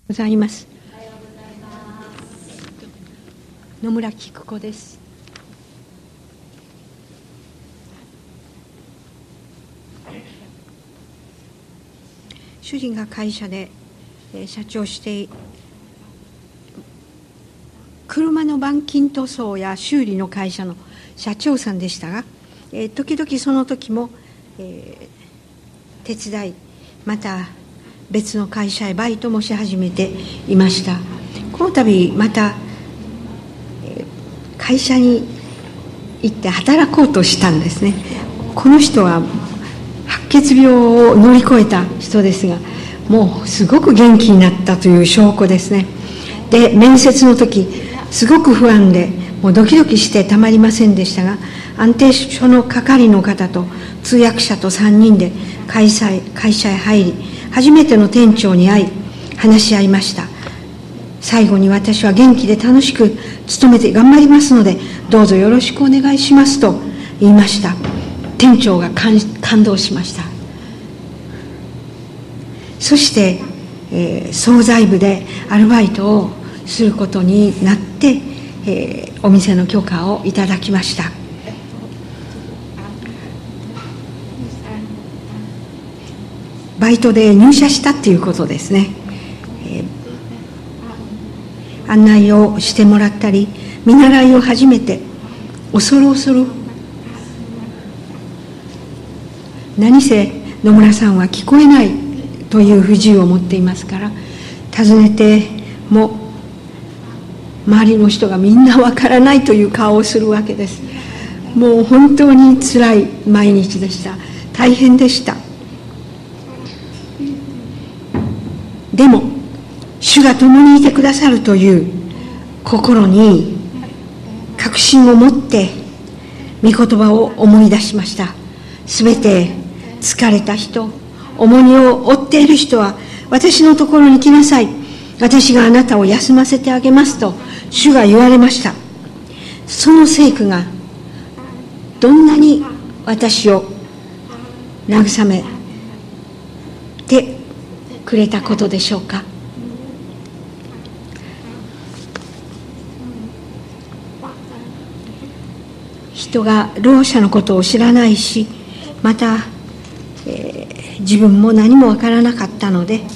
ございます。野村菊子です。主人が会社で社長して車の板金塗装や修理の会社の社長さんでしたが、時々その時も、手伝い、また別の会社へバイトもし始めていました。この度また、会社に行って働こうとしたんですね。この人は白血病を乗り越えた人ですが、もうすごく元気になったという証拠ですね。で、面接の時すごく不安でもうドキドキしてたまりませんでしたが、安定所の係の方と通訳者と3人で会社へ入り、初めての店長に会い話し合いました。最後に私は元気で楽しく勤めて頑張りますのでどうぞよろしくお願いしますと言いました。店長が感動しました。そして、惣菜部でアルバイトをすることになって、お店の許可をいただきました。バイトで入社したっていうことですね。案内をしてもらったり、見習いを始めて恐る恐る、何せ野村さんは聞こえないという不自由を持っていますから、尋ねても周りの人がみんなわからないという顔をするわけです。もう本当につらい毎日でした。大変でした。でも主が共にいてくださるという心に確信を持って御言葉を思い出しました。すべて疲れた人、重荷を負っている人は私のところに来なさい。私があなたを休ませてあげますと主が言われました。その聖句がどんなに私を慰めてくれたことでしょうか。人がろう者のことを知らないし、また、自分も何もわからなかったので、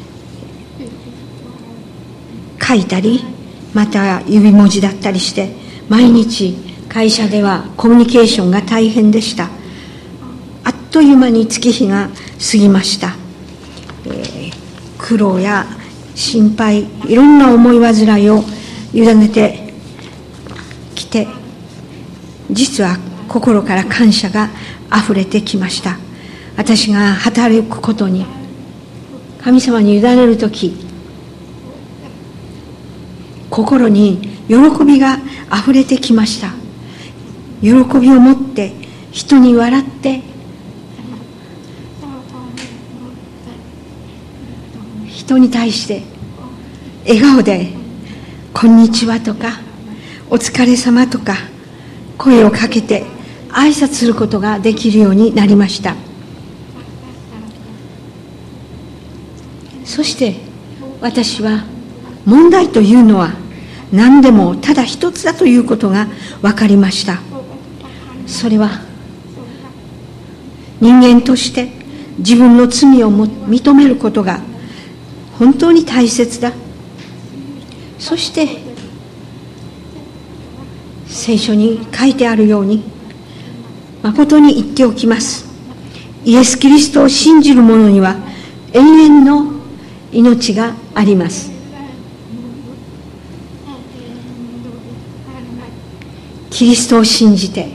書いたりまた指文字だったりして毎日会社ではコミュニケーションが大変でした。あっという間に月日が過ぎました。苦労や心配、いろんな思い煩いを委ねてきて、実は心から感謝があふれてきました。私が働くことに神様に委ねるとき、心に喜びがあふれてきました。喜びを持って人に笑って人に対して笑顔でこんにちはとかお疲れ様とか声をかけて挨拶することができるようになりました。そして私は問題というのは何でもただ一つだということが分かりました。それは人間として自分の罪を認めることが本当に大切だ。そして聖書に書いてあるように誠に言っておきます。イエス・キリストを信じる者には永遠の命があります。キリストを信じて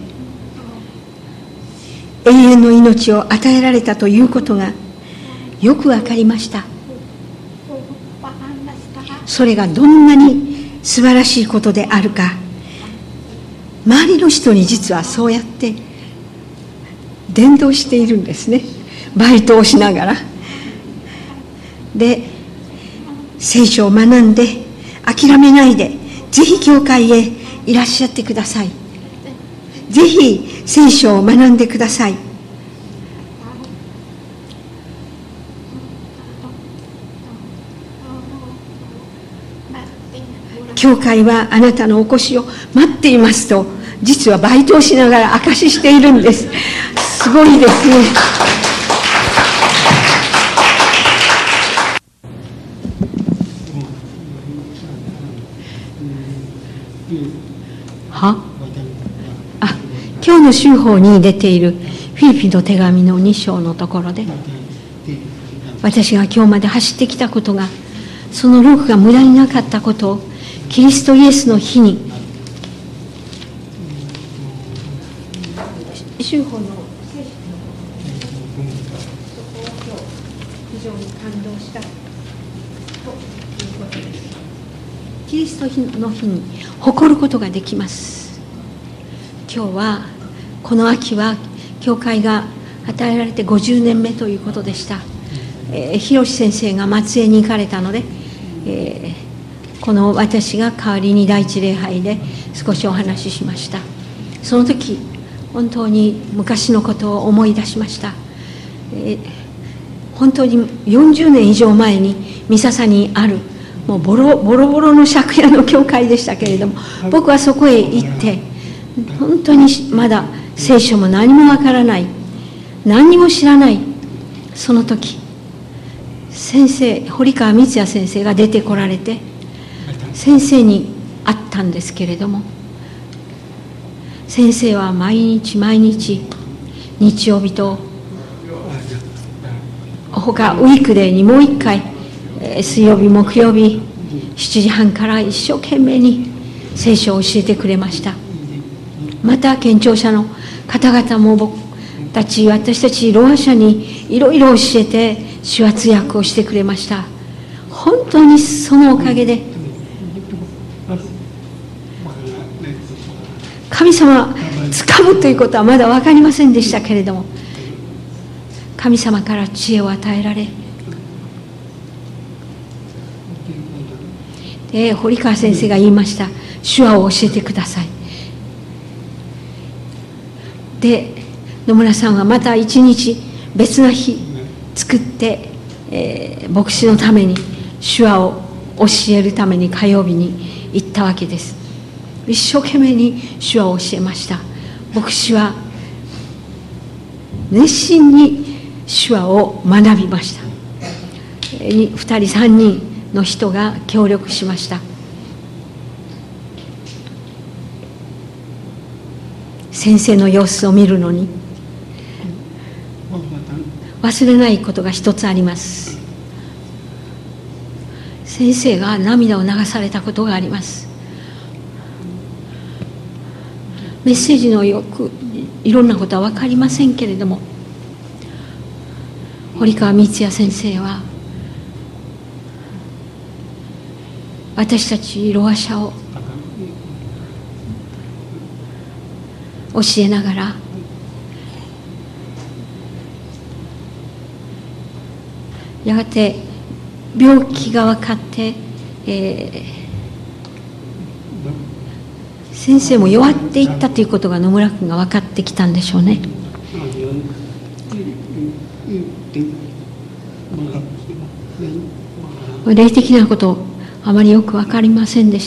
永遠の命を与えられたということがよくわかりました。それがどんなに素晴らしいことであるか、周りの人に実はそうやって伝道しているんですね。バイトをしながら。で、聖書を学んで諦めないで、ぜひ教会へいらっしゃってください。ぜひ聖書を学んでください。 教会はあなたのお越しを待っていますと、実はバイトをしながら証ししているんです。すごいですね。今日の週報に出ているフィリピンの手紙の2章のところで、私が今日まで走ってきたことが、その労苦が無駄になかったことをキリストイエスの日に、週報の非常に感動したということです。キリストの日に誇ることができます。今日はこの秋は教会が与えられて50年目ということでした。広志先生が松江に行かれたので、この私が代わりに第一礼拝で少しお話ししました。その時本当に昔のことを思い出しました。本当に40年以上前に三笹にあるもうボロボロの借家の教会でしたけれども、僕はそこへ行って本当にまだ聖書も何もわからない、何にも知らない、その時先生、堀川光也先生が出てこられて、先生に会ったんですけれども、先生は毎日日曜日と他ウィークデーにもう一回、水曜日木曜日7時半から一生懸命に聖書を教えてくれました。また健聴者の方々も私たちろうあ者にいろいろ教えて手話通訳をしてくれました。本当にそのおかげで神様掴むということはまだ分かりませんでしたけれども、神様から知恵を与えられ、堀川先生が言いました。手話を教えてください。で野村さんはまた一日別な日作って、牧師のために手話を教えるために火曜日に行ったわけです。一生懸命に手話を教えました。牧師は熱心に手話を学びました。2人3人の人が協力しました。先生の様子を見るのに忘れないことが一つあります。先生が涙を流されたことがあります。メッセージのよくいろんなことは分かりませんけれども、堀川光也先生は私たちろうあ者を教えながら、やがて病気が分かって、先生も弱っていったということが野村君が分かってきたんでしょうね。霊的なことあまりよく分かりませんでした。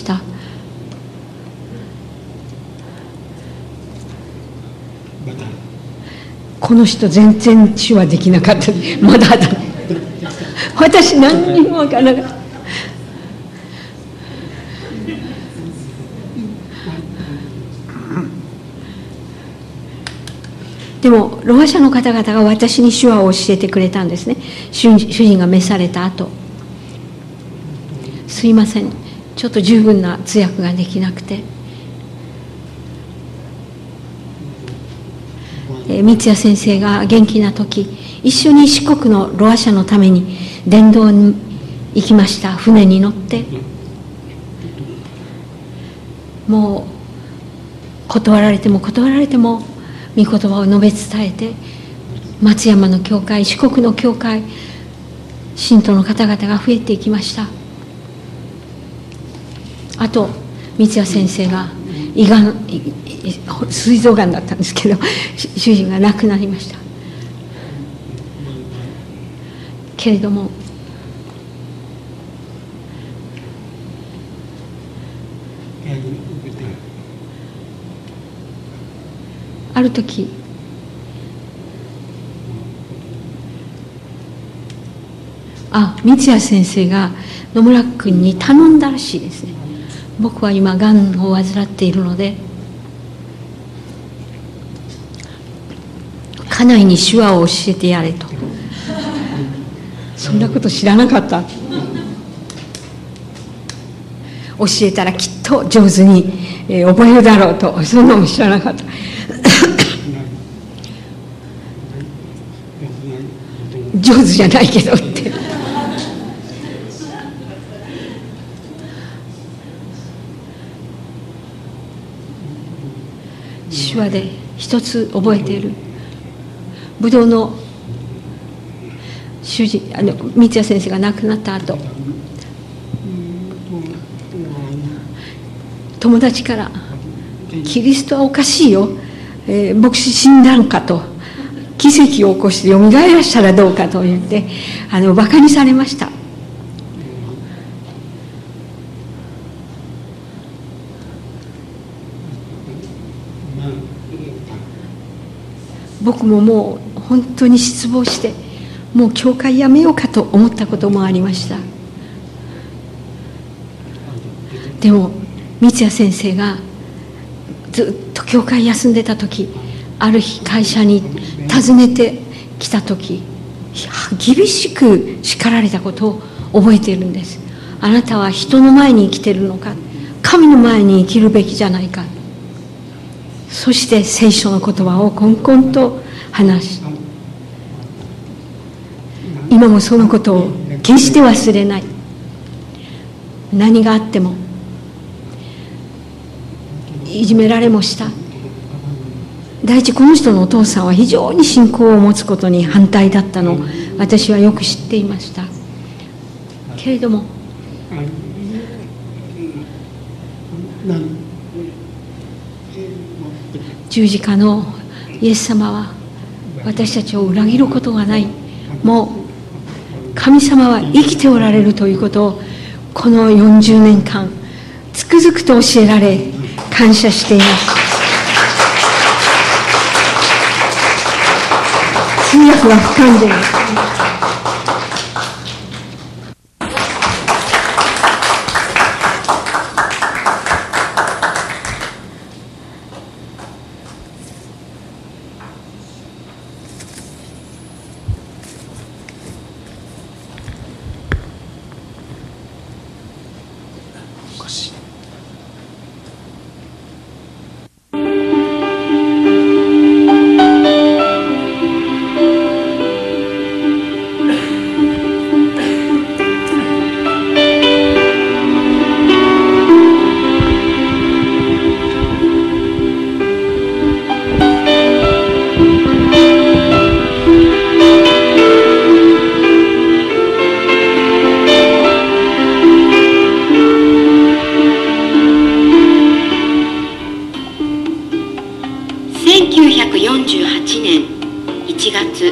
この人全然手話できなかった。まだ私何にも分からなかった。でもろうあ者の方々が私に手話を教えてくれたんですね。主人が召された後、すいません、ちょっと十分な通訳ができなくて、三谷先生が元気な時、一緒に四国のろうあ者のために伝道に行きました。船に乗って、もう断られても御言葉を述べ伝えて、松山の教会、四国の教会、信徒の方々が増えていきました。あと三谷先生が膵臓がんだったんですけど、主人が亡くなりました。けれどもある時三谷先生が野村君に頼んだらしいですね。僕は今がんを患っているので家内に手話を教えてやれと。そんなこと知らなかった。教えたらきっと上手に覚えるだろうと。そんなのも知らなかった。上手じゃないけどって手話で一つ覚えている。ぶどうの主人三谷先生が亡くなった後、友達から「キリストはおかしいよ、牧師死んだんか」と「奇跡を起こしてよみがえらしたらどうか」と言ってバカにされました。僕ももう本当に失望してもう教会やめようかと思ったこともありました。でも三谷先生がずっと教会休んでた時、ある日会社に訪ねてきた時、厳しく叱られたことを覚えているんです。あなたは人の前に生きているのか、神の前に生きるべきじゃないか。そして聖書の言葉をこんこんと話し、今もそのことを決して忘れない。何があってもいじめられもした。第一この人のお父さんは非常に信仰を持つことに反対だったのを私はよく知っていました。けれども十字架のイエス様は私たちを裏切ることがない。もう神様は生きておられるということをこの40年間つくづくと教えられ感謝しています。通訳は不完全です。 1948年1月、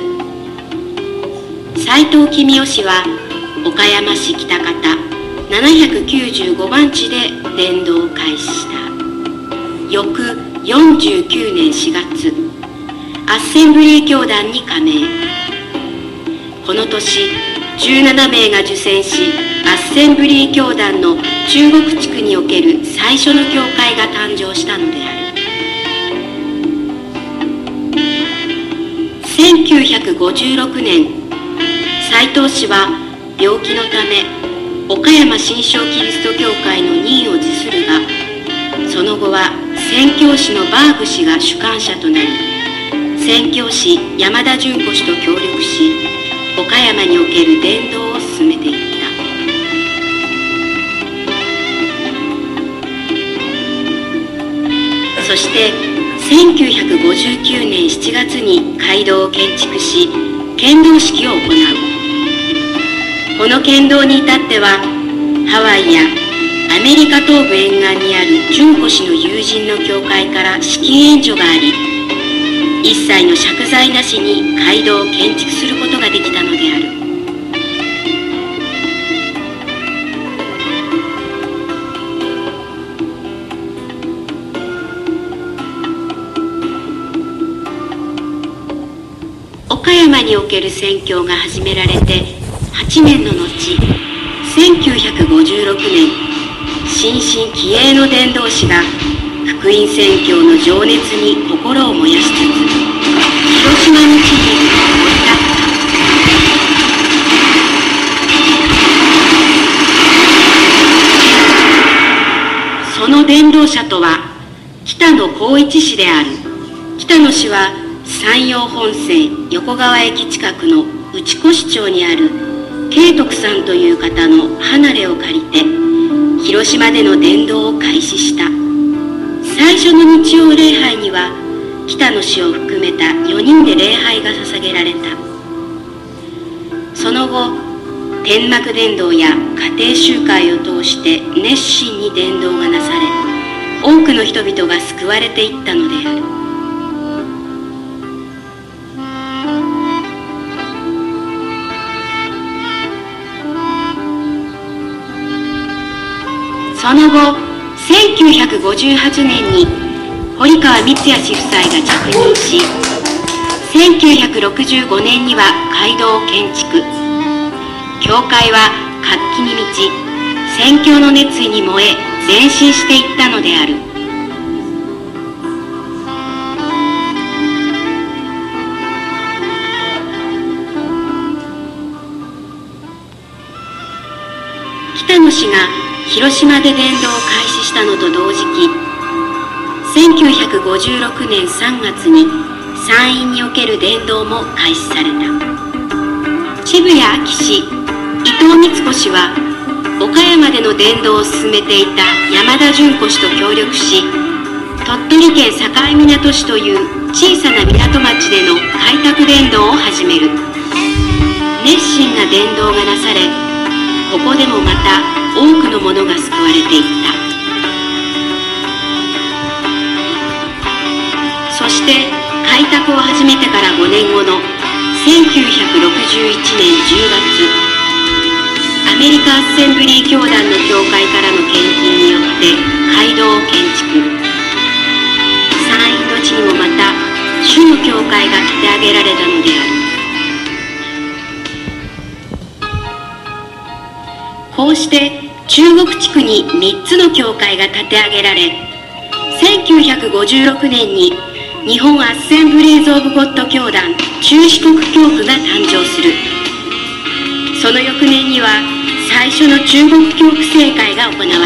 斉藤公夫氏は岡山市北方795番地で伝道を開始した。翌49年4月、アッセンブリー教団に加盟。この年17名が受選し、アッセンブリー教団の中国地区における最初の教会が誕生したのである。1956年、斉藤氏は病気のため岡山新正キリスト教会の任を辞するが、その後は宣教師のバーグ氏が主管者となり、宣教師山田純子氏と協力し、岡山における伝道を進めていった。そして1959年7月に街道を建築し、献堂式を行う。この献堂に至っては、ハワイやアメリカ東部沿岸にある純子氏の友人の教会から資金援助があり、一切の借財なしに街道を建築することができたのである。 における宣教が始められて8年の後、1956年、新進気鋭の伝道師が福音宣教の情熱に心を燃やしつつ、広島の地に降り立った。その伝道者とは北野幸一氏である。北野氏は山陽本線横川駅近くの内越町にある慶徳さんという方の離れを借りて広島での伝道を開始した。最初の日曜礼拝には北野氏を含めた4人で礼拝が捧げられた。その後、天幕伝道や家庭集会を通して熱心に伝道がなされ、多くの人々が救われていったのである。その後、1958年に堀川光康夫妻が着任し、1965年には街道を建築。教会は活気に満ち、宣教の熱意に燃え前進していったのである。北野氏が広島で伝道を開始したのと同時期、1956年3月に山陰における伝道も開始された。渋谷昭氏、伊藤光子氏は岡山での伝道を進めていた山田純子氏と協力し、鳥取県境港市という小さな港町での開拓伝道を始める。熱心な伝道がなされ、ここでもまた多くの者が救われていった。そして開拓を始めてから5年後の1961年10月、アメリカアッセンブリー教団の教会からの献金によって街道を建築。山陰の地にもまた主の教会が建て上げられたのである。こうして中国地区に3つの教会が建て上げられ、1956年に日本アッセンブリーズ・オブ・ゴッド教団中四国教区が誕生する。その翌年には最初の中国教区聖会が行われた。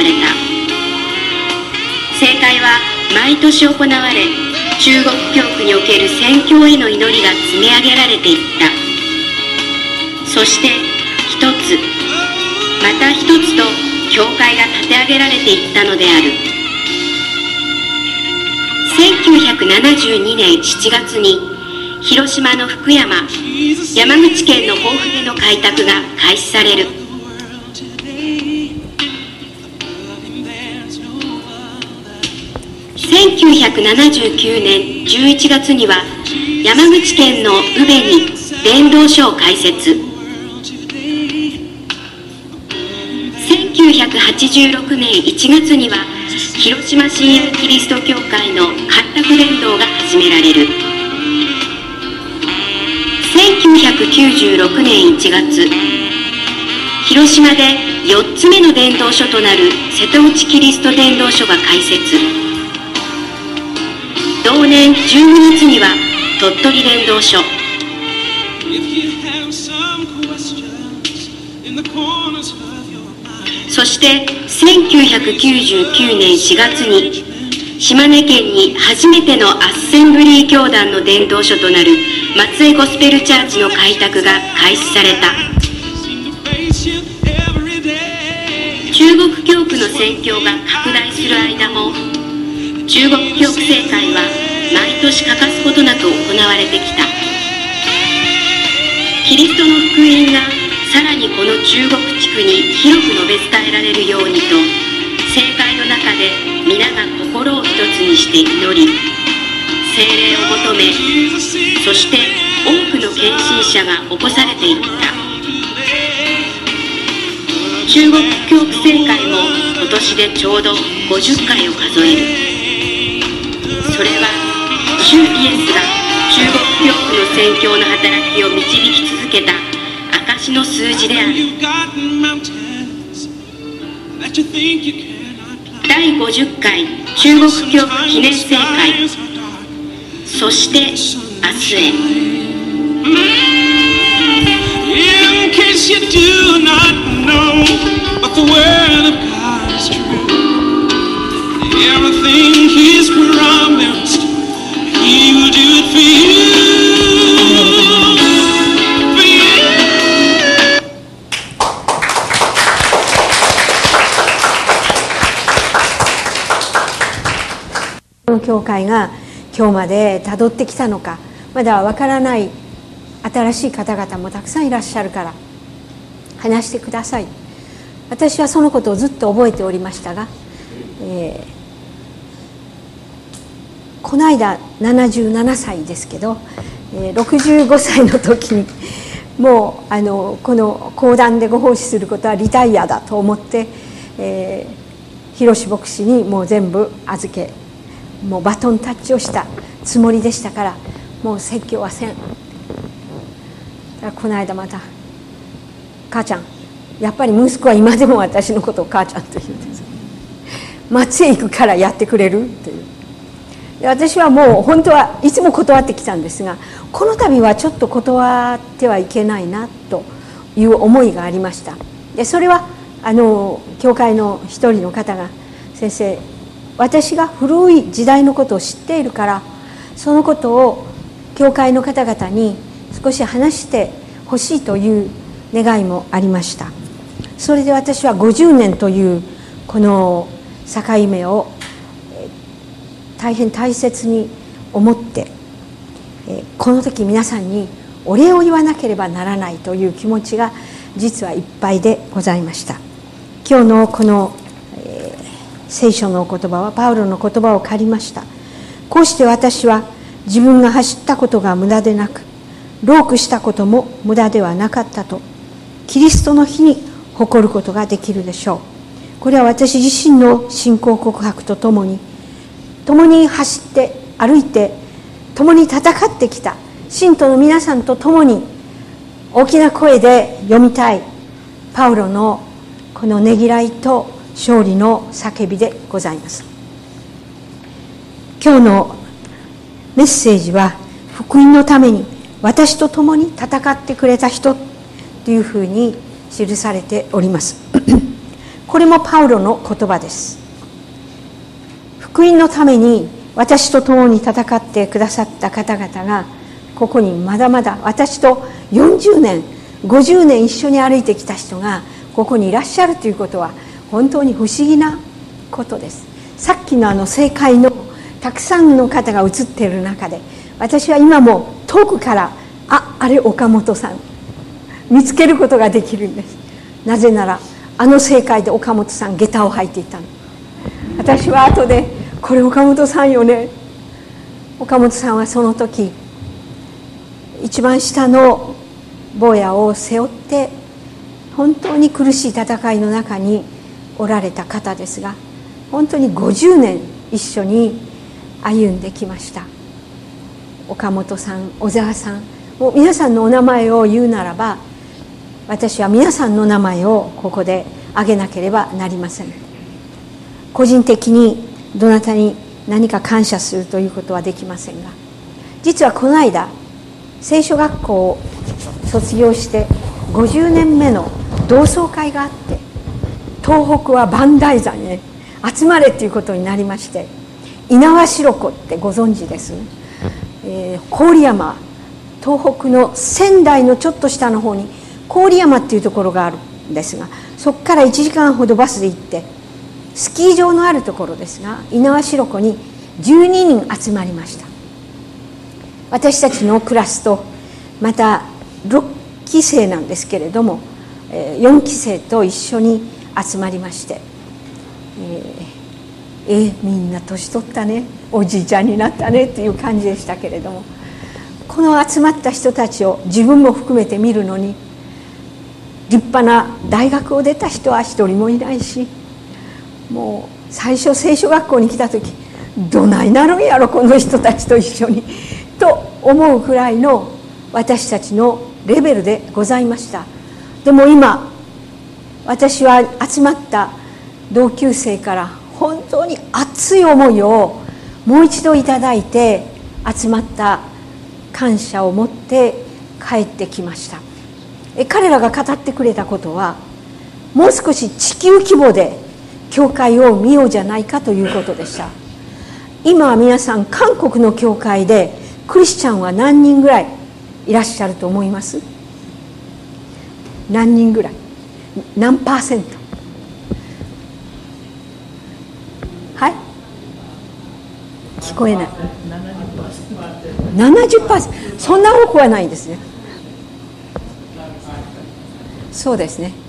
聖会は毎年行われ、中国教区における宣教への祈りが積み上げられていった。そして一つ、また一つと教会が建て上げられていったのである。1972年7月に広島の福山、山口県の豊富での開拓が開始される。1979年11月には山口県の宇部に伝道所を開設。1986年1月には広島新約キリスト教会の開拓伝道が始められる。1996年1月、広島で4つ目の伝道所となる瀬戸内キリスト伝道所が開設。同年12月には鳥取伝道所。そして1999年4月に島根県に初めてのアッセンブリー教団の伝道所となる松江ゴスペルチャーチの開拓が開始された。中国教区の宣教が拡大する間も、中国教区聖会は毎年欠かすことなく行われてきた。キリストの福音がさらにこの中国地区に広く述べ伝えられるようにと、聖会の中で皆が心を一つにして祈り、聖霊を求め、そして多くの献身者が起こされていった。中国教区聖会も今年でちょうど50回を数える。それは主イエスが中国教区の宣教の働きを導き続けた証の数字である。第50回中国教区記念聖会、そして明日へ。In case you do not know, but the word of God is true. Everything He's promised, He will do it for you. For you. この教会が今日までたどってきたのか、まだわからない新しい方々もたくさんいらっしゃるから話してください。私はそのことをずっと覚えておりましたが、この間77歳ですけど、65歳の時にもうこの講談でご奉仕することはリタイアだと思って、広志牧師にもう全部預け、もうバトンタッチをしたつもりでしたから、もう説教はせん。この間また母ちゃん、やっぱり息子は今でも私のことを母ちゃんと言うんです。松へ行くからやってくれるという。で、私はもう本当はいつも断ってきたんですが、この度はちょっと断ってはいけないなという思いがありました。で、それは教会の一人の方が、先生、私が古い時代のことを知っているから、そのことを教会の方々に少し話してほしいという願いもありました。それで私は50年というこの境目を大変大切に思って、この時皆さんにお礼を言わなければならないという気持ちが実はいっぱいでございました。今日のこの、聖書の言葉はパウロの言葉を借りました。こうして私は自分が走ったことが無駄でなく、労苦したことも無駄ではなかったと、キリストの日に誇ることができるでしょう。これは私自身の信仰告白とともに、共に走って歩いて共に戦ってきた信徒の皆さんと共に大きな声で読みたいパウロのこのねぎらいと勝利の叫びでございます。今日のメッセージは、福音のために私と共に戦ってくれた人というふうに記されております。これもパウロの言葉です。福音のために私と共に戦ってくださった方々が、ここにまだまだ私と40年50年一緒に歩いてきた人がここにいらっしゃるということは本当に不思議なことです。さっきの政界のたくさんの方が映っている中で、私は今も遠くからあれ岡本さん見つけることができるんです。なぜなら政界で岡本さん下駄を履いていたの。私は後でこれ岡本さんよね。岡本さんはその時一番下の坊やを背負って本当に苦しい戦いの中におられた方ですが、本当に50年一緒に歩んできました。岡本さん、小沢さん、もう皆さんのお名前を言うならば、私は皆さんの名前をここで挙げなければなりません。個人的にどなたに何か感謝するということはできませんが、実はこの間聖書学校を卒業して50年目の同窓会があって、東北は磐梯山へ集まれということになりまして、猪苗代湖ってご存知です、郡山、東北の仙台のちょっと下の方に郡山っていうところがあるんですが、そこから1時間ほどバスで行って、スキー場のあるところですが、猪苗代湖に12人集まりました。私たちのクラスとまた6期生なんですけれども、4期生と一緒に集まりまして、みんな年取ったね、おじいちゃんになったねっていう感じでしたけれども、この集まった人たちを自分も含めて見るのに、立派な大学を出た人は一人もいないし、もう最初聖書学校に来た時どないなるんやろこの人たちと一緒にっと思うくらいの私たちのレベルでございました。でも今私は集まった同級生から本当に熱い思いをもう一度いただいて、集まった感謝を持って帰ってきました。彼らが語ってくれたことは、もう少し地球規模で教会を見ようじゃないかということでした。今は皆さん韓国の教会でクリスチャンは何人ぐらいいらっしゃると思います？何人ぐらい？何パーセント？はい？聞こえない。70%。そんな多くはないですね。そうですね。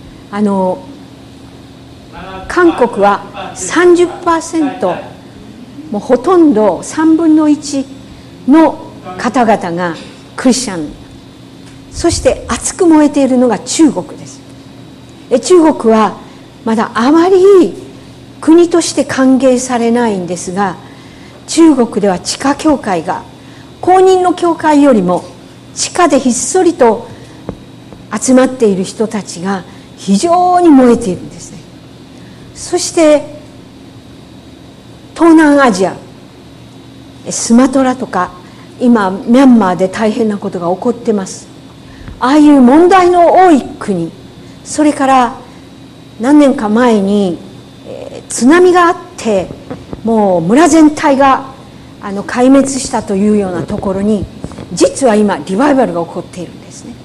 韓国は 30%、もうほとんど3分の1の方々がクリスチャン。そして熱く燃えているのが中国です。中国はまだあまり国として歓迎されないんですが、中国では地下教会が公認の教会よりも地下でひっそりと集まっている人たちが非常に燃えているんですね。そして東南アジア、スマトラとか今ミャンマーで大変なことが起こってます。ああいう問題の多い国、それから何年か前に津波があってもう村全体が壊滅したというようなところに、実は今リバイバルが起こっているんですね。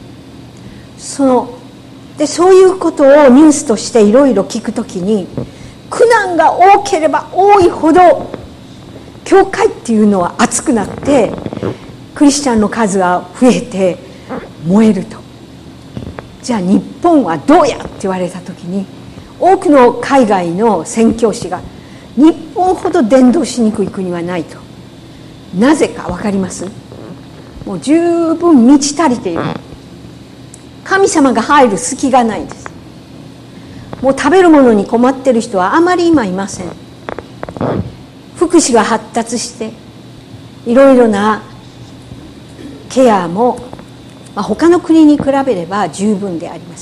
そういうことをニュースとしていろいろ聞くときに、苦難が多ければ多いほど教会っていうのは熱くなってクリスチャンの数が増えて燃えると。じゃあ日本はどうやって言われたときに、多くの海外の宣教師が日本ほど伝道しにくい国はないと。なぜか分かります？もう十分満ち足りている。神様が入る隙がないんです。もう食べるものに困っている人はあまり今いません。福祉が発達していろいろなケアも、他の国に比べれば十分であります。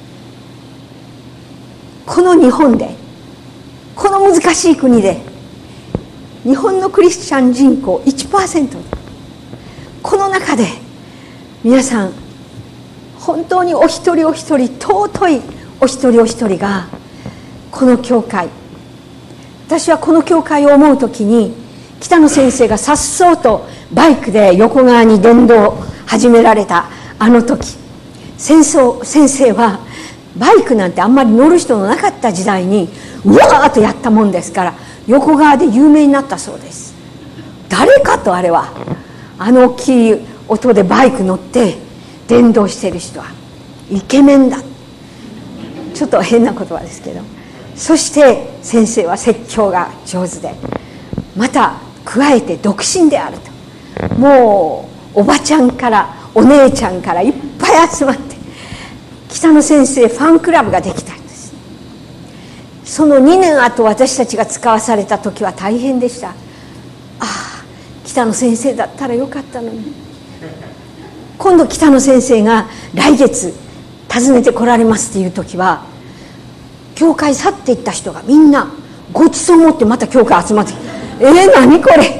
この日本で、この難しい国で、日本のクリスチャン人口 1%、 この中で皆さん本当にお一人お一人、尊いお一人お一人がこの教会、私はこの教会を思うときに、北野先生がさっそうとバイクで横側に伝道を始められたあの時、先生はバイクなんてあんまり乗る人のなかった時代にうわーっとやったもんですから、横側で有名になったそうです。誰かと、あれは大きい音でバイク乗って伝道している人はイケメンだ、ちょっと変な言葉ですけど、そして先生は説教が上手で、また加えて独身であると。もうおばちゃんからお姉ちゃんからいっぱい集まって、北野先生ファンクラブができたんです。その2年後、私たちが使わされた時は大変でした。北野先生だったらよかったのに。今度北野先生が来月訪ねて来られますっていう時は、教会去っていった人がみんなごちそう持ってまた教会集まって、何これ、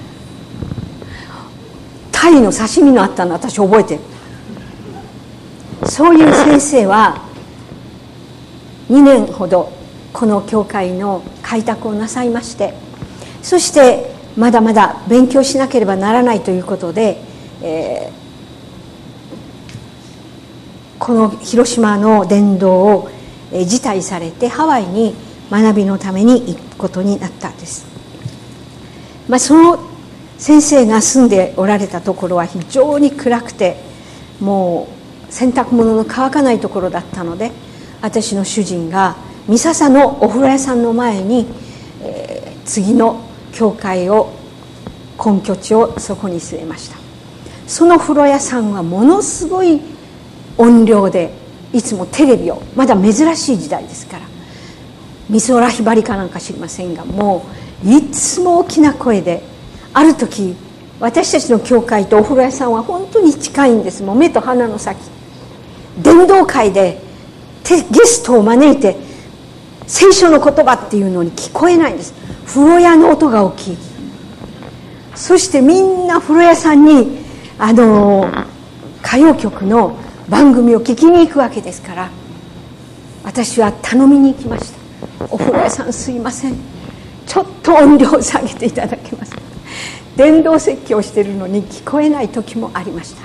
タイの刺身のあったの私覚えてる。そういう先生は2年ほどこの教会の開拓をなさいまして、そしてまだまだ勉強しなければならないということで、この広島の伝道を辞退されてハワイに学びのために行くことになったんです。その先生が住んでおられたところは非常に暗くて、もう洗濯物の乾かないところだったので、私の主人が三笹のお風呂屋さんの前に、次の教会を根拠地をそこに据えました。その風呂屋さんはものすごい音量で、いつもテレビを、まだ珍しい時代ですから、美空ひばりかなんか知りませんが、もういつも大きな声で、ある時私たちの教会とお風呂屋さんは本当に近いんです。もう目と鼻の先。伝道会でゲストを招いて聖書の言葉っていうのに聞こえないんです。風呂屋の音が大きい。そしてみんな風呂屋さんに歌謡曲の番組を聞きに行くわけですから、私は頼みに行きました。お風呂屋さんすいません、ちょっと音量を下げていただけますか。伝道説教してるのに聞こえない時もありました。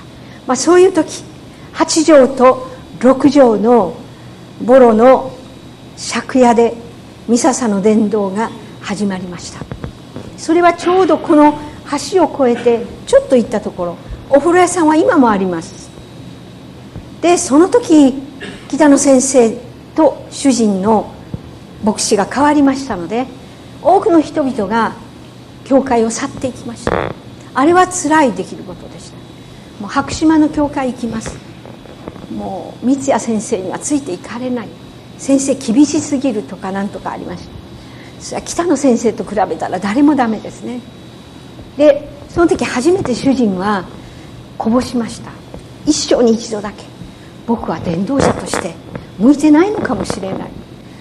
そういう時、8畳と6畳のボロの借家でミササの伝道が始まりました。それはちょうどこの橋を越えてちょっと行ったところ、お風呂屋さんは今もあります。でその時、北野先生と主人の牧師が変わりましたので、多くの人々が教会を去っていきました。あれは辛い出来事でした。もう白島の教会行きます。もう三谷先生にはついていかれない、先生厳しすぎるとかなんとかありました。それは北野先生と比べたら誰もダメですね。でその時初めて主人はこぼしました。一生に一度だけ、僕は伝道者として向いてないのかもしれない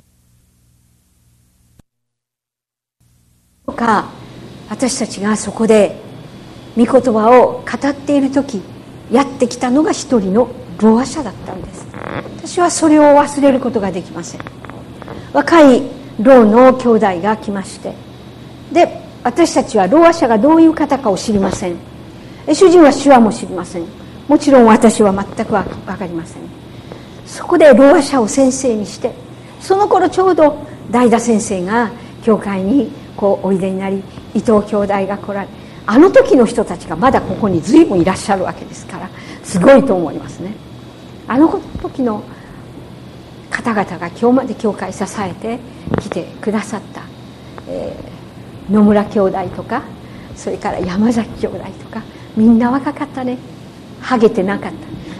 とか、私たちがそこで御言葉を語っている時、やってきたのが一人のろうあ者だったんです。私はそれを忘れることができません。若いろうの兄弟が来まして、で私たちはろうあ者がどういう方かを知りません。主人は手話も知りません。もちろん私は全く分かりません。そこでろうあ者を先生にして、その頃ちょうど代田先生が教会においでになり、伊藤兄弟が来られ、あの時の人たちがまだここに随分いらっしゃるわけですから、すごいと思いますね。あの時の方々が今日まで教会支えてきてくださった、野村兄弟とか、それから山崎兄弟とか、みんな若かったね。ハゲてなかった。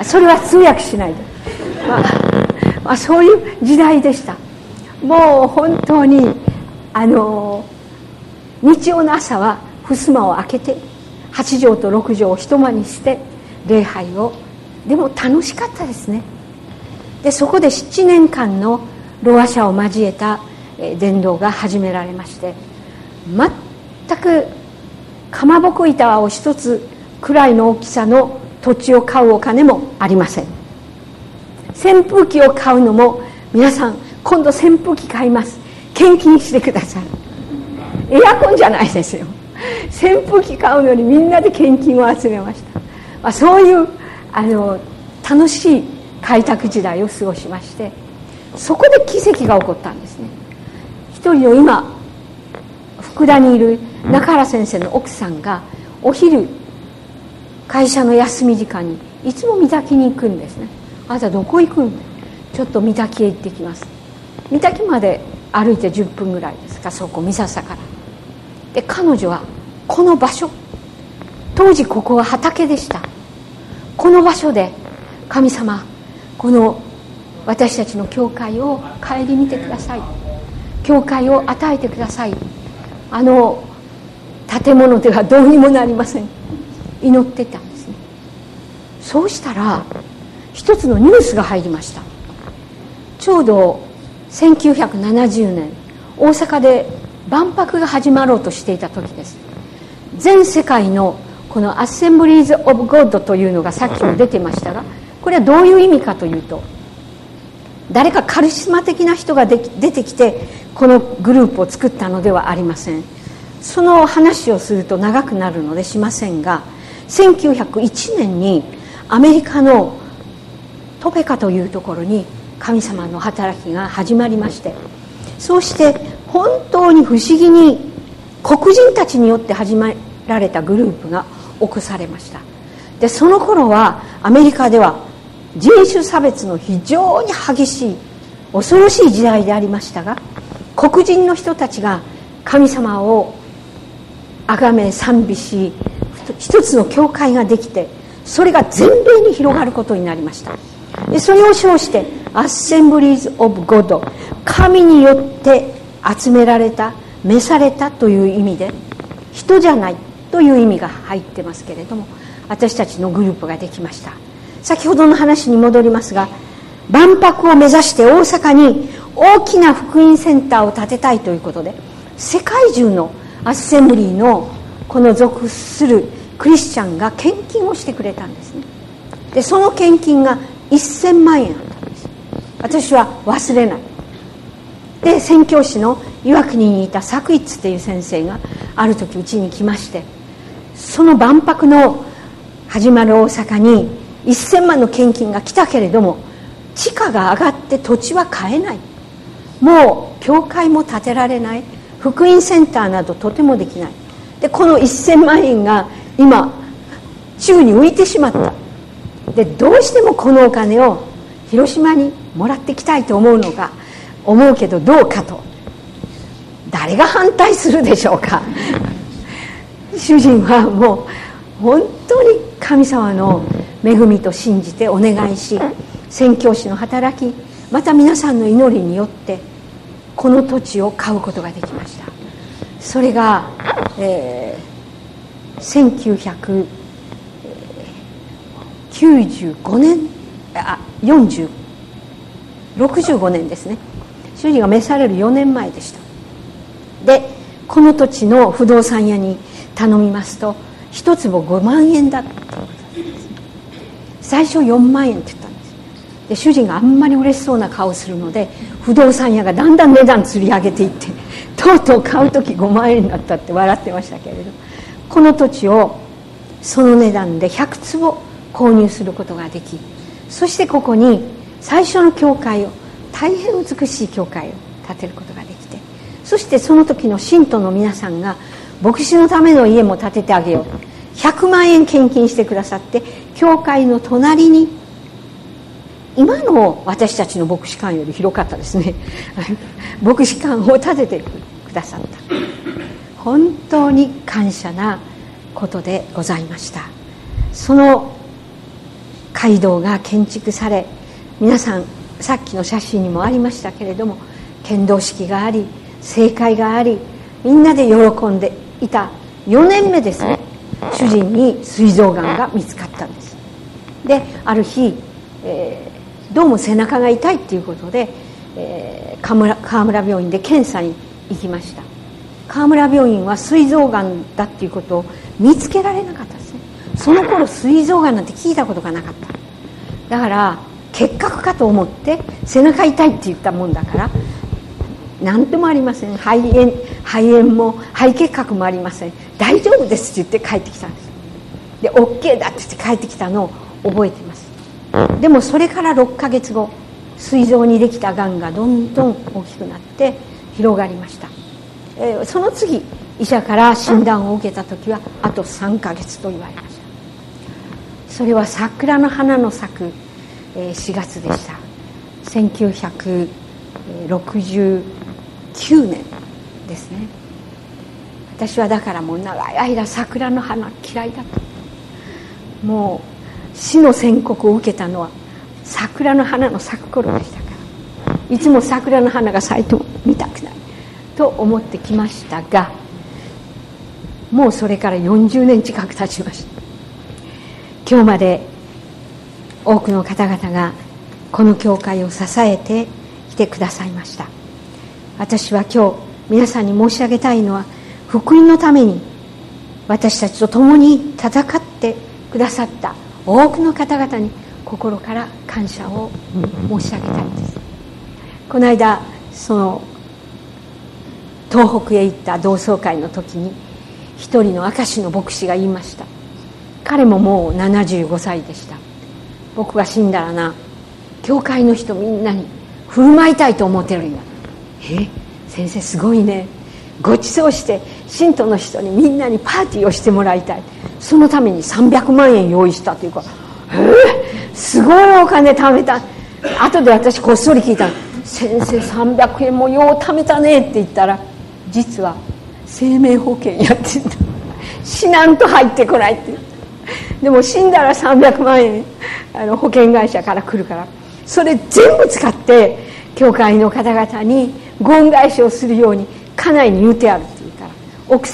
それは通訳しないで、そういう時代でした。もう本当に日曜の朝は襖を開けて8畳と6畳を一間にして礼拝を、でも楽しかったですね。でそこで7年間のろうあ者を交えた伝道が始められまして、全くかまぼこ板を一つくらいの大きさの土地を買うお金もありません。扇風機を買うのも、皆さん今度扇風機買います、献金してください。エアコンじゃないですよ。扇風機買うのにみんなで献金を集めました。そういう楽しい開拓時代を過ごしまして、そこで奇跡が起こったんですね。一人の今福田にいる中原先生の奥さんが、お昼会社の休み時間にいつも三滝に行くんですね。あなたどこ行くんだ、ちょっと三滝へ行ってきます。三滝まで歩いて10分ぐらいですか、そこ三笹から。で彼女はこの場所、当時ここは畑でした。この場所で、神様、この私たちの教会を顧みてください、教会を与えてください、建物ではどうにもなりません、祈ってたんですね。そうしたら一つのニュースが入りました。ちょうど1970年大阪で万博が始まろうとしていた時です。全世界のこのアッセンブリーズ・オブ・ゴッドというのがさっきも出てましたが、これはどういう意味かというと、誰かカリスマ的な人が出てきてこのグループを作ったのではありません。その話をすると長くなるのでしませんが、1901年にアメリカのトペカというところに神様の働きが始まりまして、そうして本当に不思議に黒人たちによって始められたグループが起こされました。でその頃はアメリカでは人種差別の非常に激しい恐ろしい時代でありましたが、黒人の人たちが神様を崇め賛美し、一つの教会ができて、それが全米に広がることになりました。でそれを称してアッセンブリーズ・オブ・ゴッド、神によって集められた、召されたという意味で、人じゃない、 という意味が入ってますけれども、私たちのグループができました。先ほどの話に戻りますが、万博を目指して大阪に大きな福音センターを建てたいということで、世界中のアッセンブリーのこの属するクリスチャンが献金をしてくれたんですね。でその献金が1000万円あったんです。私は忘れない。で宣教師の岩国にいた作一という先生がある時うちに来まして、その万博の始まる大阪に1000万の献金が来たけれども、地価が上がって土地は買えない、もう教会も建てられない、福音センターなどとてもできない。でこの1000万円が今宙に浮いてしまった。でどうしてもこのお金を広島にもらってきたいと思うのか、思うけどどうかと。誰が反対するでしょうか。主人はもう本当に神様の恵みと信じてお願いし、宣教師の働き、また皆さんの祈りによってこの土地を買うことができました。それが、1995年65年ですね。主人が召される4年前でした。でこの土地の不動産屋に頼みますと、一坪5万円だっていうことです。最初4万円って言ったんです。で主人があんまり嬉しそうな顔をするので、不動産屋がだんだん値段釣り上げていって、とうとう買う時5万円になったって笑ってましたけれど、この土地をその値段で100坪購入することができ、そしてここに最初の教会を、大変美しい教会を建てることができて、そしてその時の信徒の皆さんが牧師のための家も建ててあげよう、100万円献金してくださって、教会の隣に、今の私たちの牧師館より広かったですね牧師館を建ててくださった。本当に感謝なことでございました。その街道が建築され、皆さんさっきの写真にもありましたけれども、献堂式があり、聖会があり、みんなで喜んでいた4年目ですね、主人に膵臓がんが見つかったんです。である日、どうも背中が痛いっていうことで、川村病院で検査に行きました。川村病院は膵臓がんだっていうことを見つけられなかったですね。その頃膵臓がんなんて聞いたことがなかった。だから結核かと思って背中痛いって言ったもんだから、何ともありません、肺炎も肺結核もありません、大丈夫ですって言って帰ってきたんです。で OK だって言って帰ってきたのを覚えています。でもそれから6ヶ月後、膵臓にできたがんがどんどん大きくなって広がりました。その次医者から診断を受けた時はあと3ヶ月と言われました。それは桜の花の咲く4月でした。1969年ですね。私はだからもう長い間桜の花嫌いだった。もう死の宣告を受けたのは桜の花の咲く頃でしたから、いつも桜の花が咲いても見たくないと思ってきましたが、もうそれから40年近く経ちました。今日まで多くの方々がこの教会を支えてきてくださいました。私は今日皆さんに申し上げたいのは、福音のために私たちと共に戦ってくださった多くの方々に心から感謝を申し上げたいです。この間その東北へ行った同窓会の時に、一人の明石の牧師が言いました。彼ももう75歳でした。僕が死んだらな、教会の人みんなに振る舞いたいと思ってるんだ。先生すごいね、ご馳走して信徒の人にみんなにパーティーをしてもらいたい、そのために300万円用意したというか、すごいお金貯めた。後で私こっそり聞いた。先生300円もよう貯めたねって言ったら、実は生命保険やってんだ、死なんと入ってこないって言った。でも死んだら300万円保険会社から来るから、それ全部使って教会の方々にご恩返しをするように家内に言うてあるって言うから、奥さんが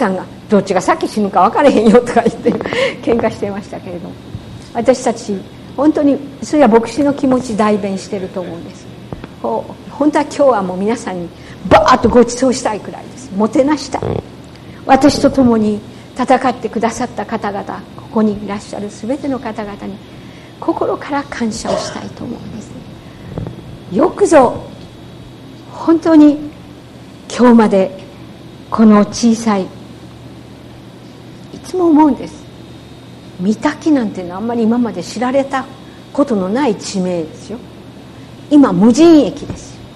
どっちが先死ぬか分からへんよとか言って喧嘩してましたけれども、私たち本当にそれは牧師の気持ち代弁してると思うんです。本当は今日はもう皆さんにバーッとご馳走したいくらいです。もてなしたい。私と共に戦ってくださった方々、ここにいらっしゃる全ての方々に心から感謝をしたいと思うんです。よくぞ本当に今日までこの小さい、いつも思うんです、御嶽なんてのはあんまり今まで知られたことのない地名ですよ。今無人駅ですよ。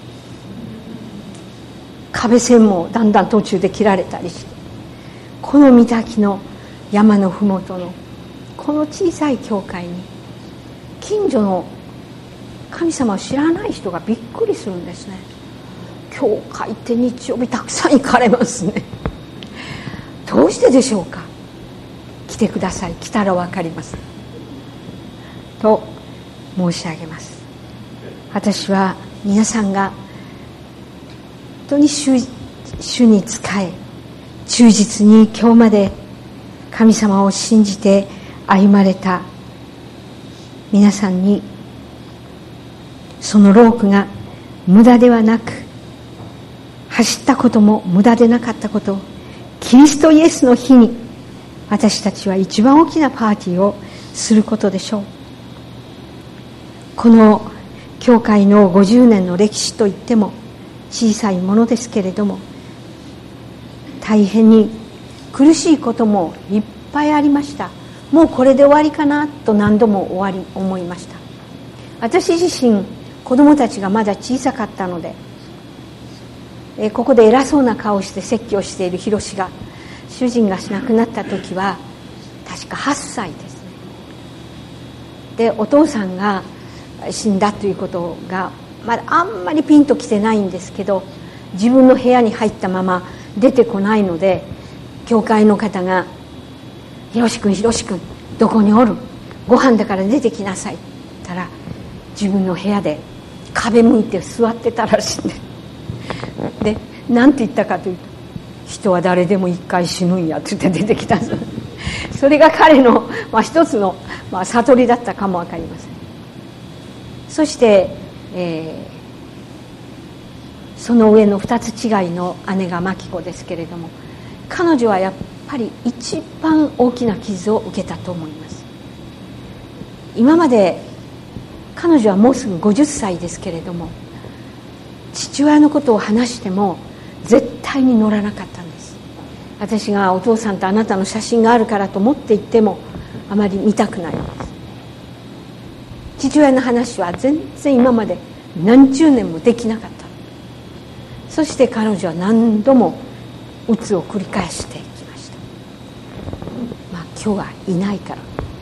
壁線もだんだん途中で切られたりして、この御嶽の山のふもとのこの小さい教会に近所の神様を知らない人がびっくりするんですね。教会って日曜日たくさん行かれますね。どうしてでしょうか。来てください。来たら分かりますと申し上げます。私は皆さんが本当に主に仕え忠実に今日まで神様を信じて歩まれた皆さんに、その労苦が無駄ではなく、走ったことも無駄でなかったことを、キリストイエスの日に私たちは一番大きなパーティーをすることでしょう。この教会の50年の歴史といっても小さいものですけれども、大変に苦しいこともいっぱいありました。もうこれで終わりかなと何度も思いました。私自身子供たちがまだ小さかったので、ここで偉そうな顔をして説教しているヒロシが、主人が亡くなった時は確か8歳ですね。でお父さんが死んだということがまだあんまりピンときてないんですけど、自分の部屋に入ったまま出てこないので、教会の方がひろし君どこにおる、ご飯だから出てきなさいって言ったら、自分の部屋で壁向いて座ってたらしいんです。で何て言ったかというと、人は誰でも一回死ぬんやって言って出てきたんです。それが彼の、一つの、悟りだったかも分かりません。そして、その上の2つ違いの姉がマキコですけれども、彼女はやっぱり一番大きな傷を受けたと思います。今まで彼女はもうすぐ50歳ですけれども、父親のことを話しても絶対に乗らなかったんです。私がお父さんとあなたの写真があるからと持って行ってもあまり見たくないんです。父親の話は全然今まで何十年もできなかった。そして彼女は何度も鬱を繰り返していきました。今日はいないから。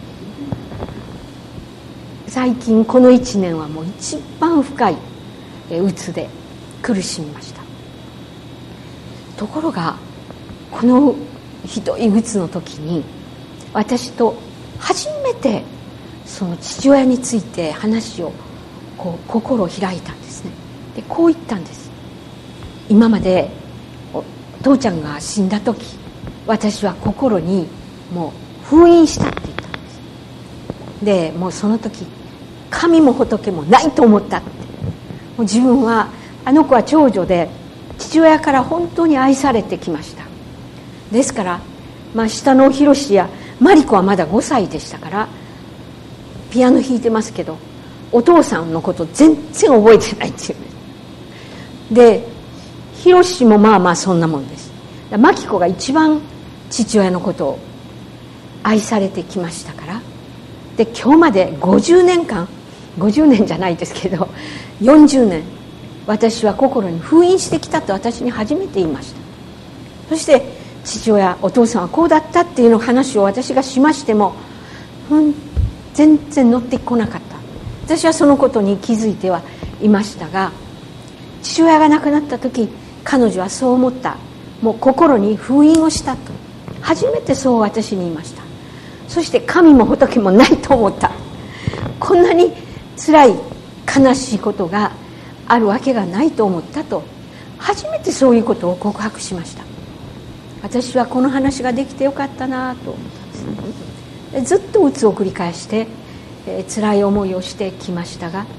最近この1年はもう一番深い鬱で苦しみました。ところがこのひどい鬱の時に、私と初めてその父親について話を心を開いたんですね。でこう言ったんです。今までお父ちゃんが死んだ時、私は心にもう封印したって言ったんです。でもうその時神も仏もないと思ったって。もう自分はあの子は長女で父親から本当に愛されてきました。ですから、下のヒロシやマリコはまだ5歳でしたからピアノ弾いてますけど、お父さんのこと全然覚えてないっていうね。でヒロシもそんなもんです。マキコが一番父親のことを愛されてきましたから。で今日まで50年間、50年じゃないですけど40年私は心に封印してきたと私に初めて言いました。そして父親お父さんはこうだったっていうの話を私がしましても、全然乗ってこなかった。私はそのことに気づいてはいましたが、父親が亡くなった時彼女はそう思った。もう心に封印をしたと初めてそう私に言いました。そして神も仏もないと思った。こんなに辛い悲しいことがあるわけがないと思ったと初めてそういうことを告白しました。 私はこの話ができてよかったなと思ったんです。ずっと鬱を繰り返して、辛い思いをしてきましたが、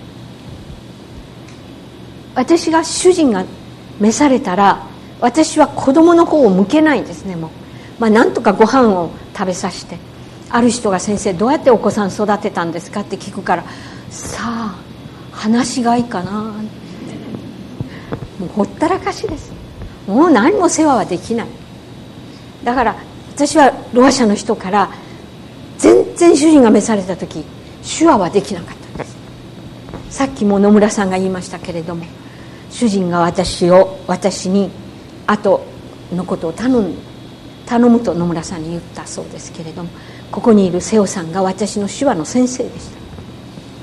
私が主人が召されたら私は子供の方を向けないんですね。もう、なんとかご飯を食べさせて、ある人が先生どうやってお子さん育てたんですかって聞くから、さあ話がいいかな、もうほったらかしです。もう何も世話はできない。だから私はロア社の人から全然主人が召された時手話はできなかったんです。さっきも野村さんが言いましたけれども、主人が私に後のことを頼むと野村さんに言ったそうですけれども、ここにいる瀬尾さんが私の手話の先生でした。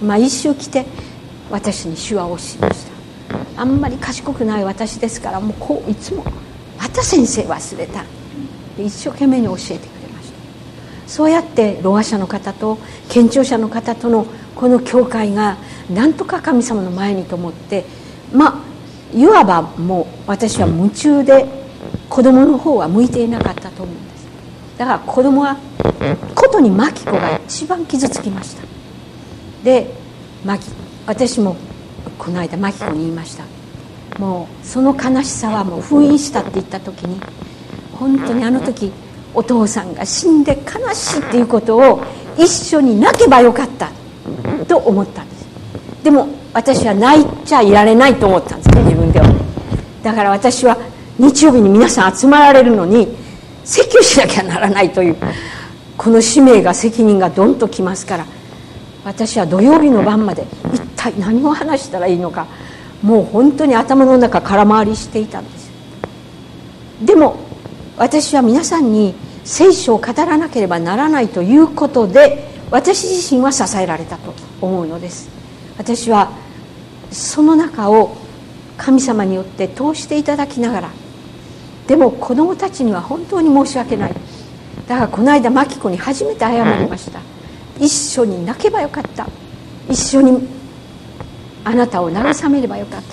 毎週来て私に手話をしました。あんまり賢くない私ですから、もうこういつもまた先生忘れた、一生懸命に教えてくれました。そうやってろう者の方と健聴者の方とのこの教会がなんとか神様の前にと思って、いわばもう私は夢中で子供の方は向いていなかったと思うんです。だから子供はことにマキコが一番傷つきました。で私もこの間マキコに言いました。もうその悲しさはもう封印したって言った時に、本当にあの時お父さんが死んで悲しいっていうことを一緒に泣けばよかったと思ったんです。でも私は泣いちゃいられないと思ったんですね、自分では。だから私は日曜日に皆さん集まられるのに説教しなきゃならないというこの使命が責任がどんときますから、私は土曜日の晩まで一体何を話したらいいのか、もう本当に頭の中空回りしていたんです。でも私は皆さんに聖書を語らなければならないということで、私自身は支えられたと思うのです。私はその中を神様によって通していただきながら、でも子供たちには本当に申し訳ない。だからこの間マキコに初めて謝りました。一緒に泣けばよかった、一緒にあなたを慰めればよかった。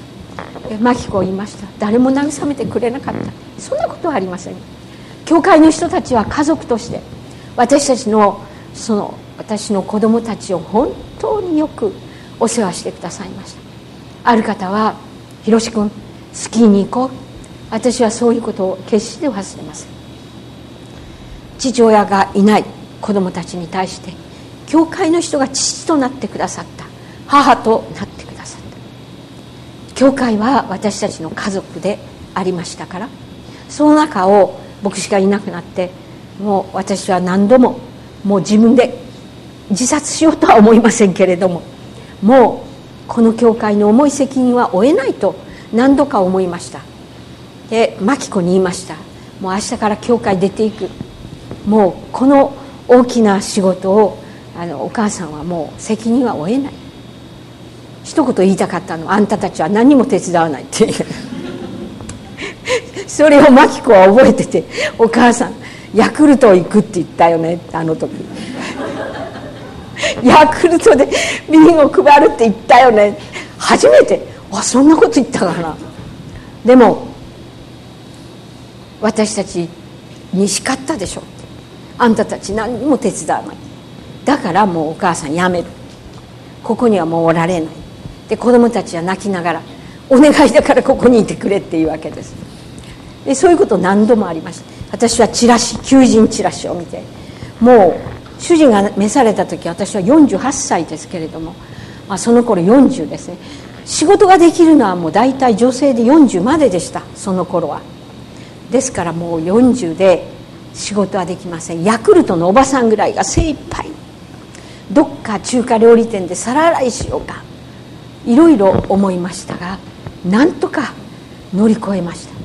マキコ言いました。誰も慰めてくれなかった。そんなことはありません。教会の人たちは家族として私たちの私の子供たちを本当によくお世話してくださいました。ある方は、ひろし君スキーに行こう。私はそういうことを決して忘れません。父親がいない子供たちに対して教会の人が父となってくださった、母となってくださった。教会は私たちの家族でありましたから、その中を牧師がいなくなって、もう私は何度ももう自分で自殺しようとは思いませんけれども、もうこの教会の重い責任は負えないと何度か思いました。でマキコに言いました。もう明日から教会出ていく。もうこの大きな仕事をお母さんはもう責任は負えない。一言言いたかったのは、あんたたちは何も手伝わないってそれをマキコは覚えてて、お母さんヤクルト行くって言ったよねあの時ヤクルトで瓶を配るって言ったよね。初めてそんなこと言ったかな。でも私たちに叱ったでしょ。あんたたち何も手伝わない。だからもうお母さんやめる。ここにはもうおられない。で子供たちは泣きながら、お願いだからここにいてくれっていうわけです。でそういうこと何度もありました。私は求人チラシを見て、もう主人が召された時私は48歳ですけれども、その頃40ですね。仕事ができるのはもう大体女性で40まででした、その頃は。ですからもう40で仕事はできません。ヤクルトのおばさんぐらいが精一杯、どっか中華料理店で皿洗いしようか、いろいろ思いましたが、なんとか乗り越えました。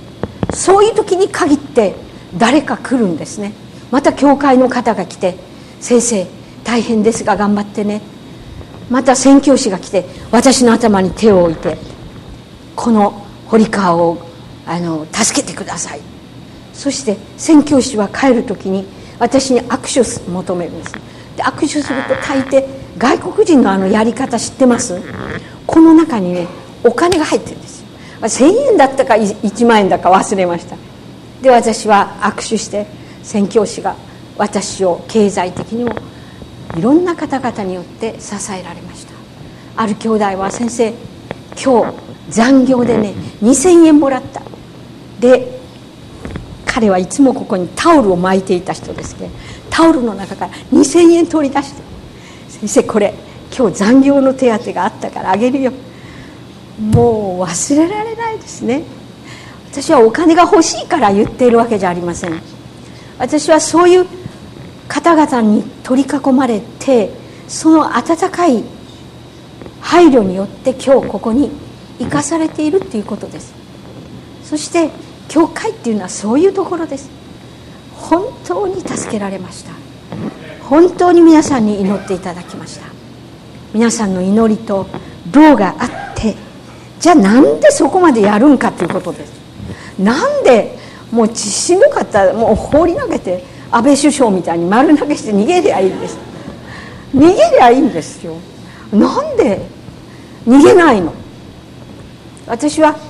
そういう時に限って誰か来るんですね。また教会の方が来て、先生大変ですが頑張ってね。また宣教師が来て私の頭に手を置いて、この堀川を助けてください。そして宣教師は帰る時に私に握手を求めるんです。で握手すると大抵外国人のやり方知ってます？この中にねお金が入ってるんですよ。1000円だったか1万円だか忘れました。 で私は握手して宣教師が私を経済的にもいろんな方々によって支えられました。ある兄弟は、先生今日残業でね2000円もらった。で彼はいつもここにタオルを巻いていた人ですけど、タオルの中から2000円取り出して、先生これ今日残業の手当があったからあげるよ。もう忘れられないですね。私はお金が欲しいから言っているわけじゃありません。私はそういう方々に取り囲まれて、その温かい配慮によって今日ここに生かされているということです。そして教会っていうのはそういうところです。本当に助けられました。本当に皆さんに祈っていただきました。皆さんの祈りと労があって、じゃあなんでそこまでやるんかということです。なんでもうしんどかったらもう放り投げて安倍首相みたいに丸投げして逃げりゃいいんです。逃げりゃいいんですよ。なんで逃げないの。私は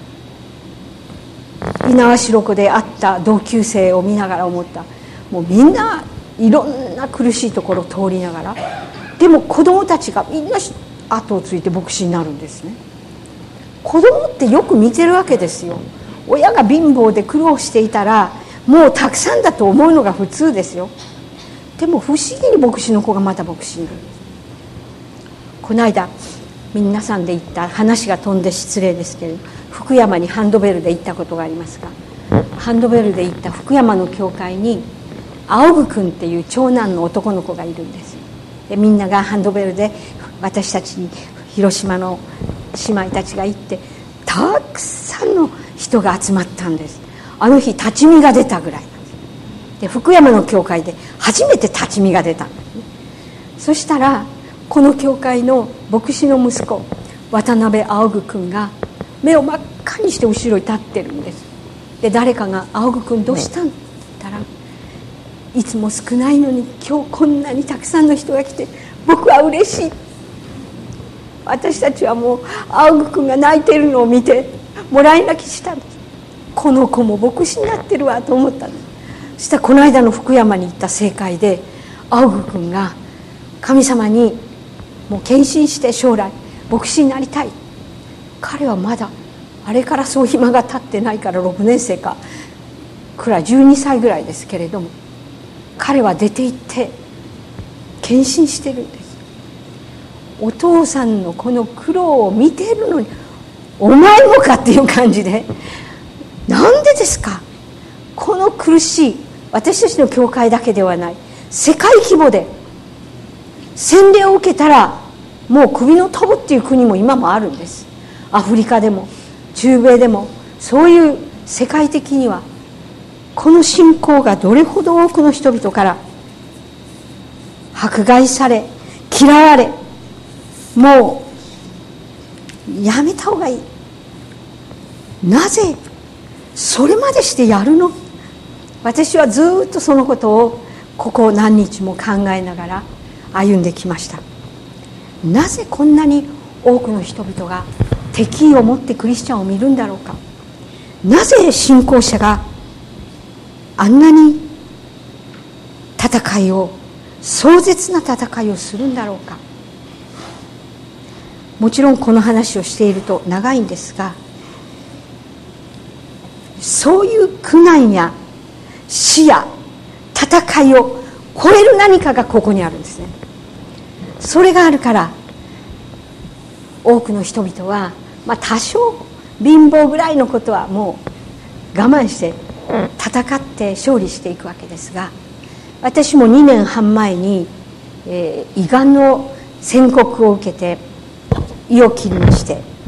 猪苗代湖で会った同級生を見ながら思った。もうみんないろんな苦しいところを通りながら、でも子供たちがみんな後をついて牧師になるんですね。子供ってよく見てるわけですよ。親が貧乏で苦労していたらもうたくさんだと思うのが普通ですよ。でも不思議に牧師の子がまた牧師になる。この間皆さんで行った話が飛んで失礼ですけれど、福山にハンドベルで行ったことがありますが、ハンドベルで行った福山の教会に青具君っていう長男の男の子がいるんです。でみんながハンドベルで私たちに広島の姉妹たちが行って、たくさんの人が集まったんです。あの日立ち見が出たぐらいなんです。で福山の教会で初めて立ち見が出たんですね。そしたらこの教会の牧師の息子渡辺青具君が目を真っ赤にして後ろに立ってるんです。で誰かが青具君どうしたんって言ったら、いつも少ないのに今日こんなにたくさんの人が来て僕は嬉しい。私たちはもう青具君が泣いてるのを見てもらい泣きしたんです。この子も牧師になってるわと思ったんです。そしたらこの間の福山に行った聖会で青具君が神様にもう献身して将来牧師になりたい。彼はまだあれからそう暇が経ってないから6年生かくらい12歳ぐらいですけれども、彼は出て行って献身してるんです。お父さんのこの苦労を見てるのにお前もかっていう感じで、なんでですか。この苦しい私たちの教会だけではない世界規模で洗礼を受けたらもう首の飛ぶっていう国も今もあるんです。アフリカでも中米でもそういう世界的にはこの信仰がどれほど多くの人々から迫害され嫌われ、もうやめた方がいい。なぜそれまでしてやるの。私はずっとそのことをここ何日も考えながら歩んできました。なぜこんなに多くの人々が敵意を持ってクリスチャンを見るんだろうか。なぜ信仰者があんなに戦いを、壮絶な戦いをするんだろうか。もちろんこの話をしていると長いんですが、そういう苦難や死や戦いを超える何かがここにあるんですね。それがあるから多くの人々は、多少貧乏ぐらいのことはもう我慢して戦って勝利していくわけですが、私も2年半前に、胃がんの宣告を受けて胃を切りまして